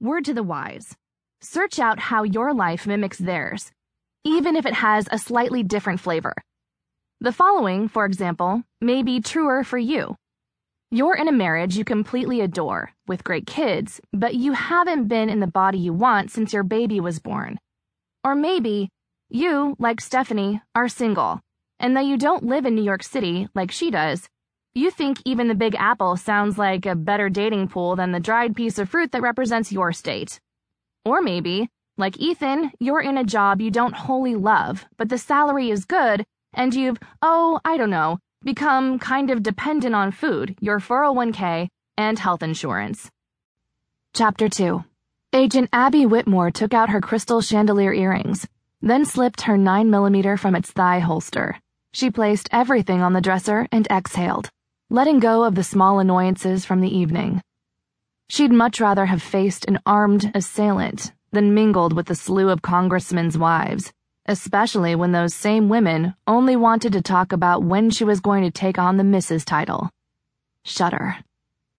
word to the wise. Search out how your life mimics theirs, even if it has a slightly different flavor. The following, for example, may be truer for you. You're in a marriage you completely adore, with great kids, but you haven't been in the body you want since your baby was born. Or maybe you, like Stephanie, are single, and though you don't live in New York City like she does, you think even the Big Apple sounds like a better dating pool than the dried piece of fruit that represents your state. Or maybe, like Ethan, you're in a job you don't wholly love, but the salary is good, and you've, become kind of dependent on food, your 401k, and health insurance. Chapter 2. Agent Abby Whitmore took out her crystal chandelier earrings, then slipped her 9mm from its thigh holster. She placed everything on the dresser and exhaled, letting go of the small annoyances from the evening. She'd much rather have faced an armed assailant than mingled with the slew of congressmen's wives, especially when those same women only wanted to talk about when she was going to take on the Mrs. title. Shudder.